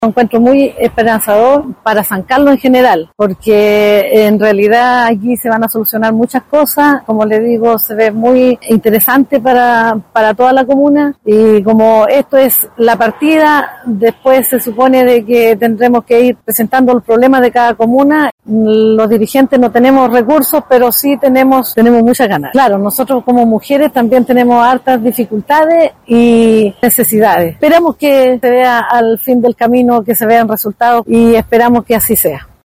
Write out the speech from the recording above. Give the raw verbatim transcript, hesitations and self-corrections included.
Lo encuentro muy esperanzador para San Carlos en general, porque en realidad aquí se van a solucionar muchas cosas. Como les digo, se ve muy interesante para, para toda la comuna, y como esto es la partida, después se supone de que tendremos que ir presentando los problemas de cada comuna. Los dirigentes no tenemos recursos, pero sí tenemos, tenemos muchas ganas. Claro, nosotros como mujeres también tenemos hartas dificultades y necesidades. Esperamos que se vea al fin del camino, que se vean resultados, y esperamos que así sea.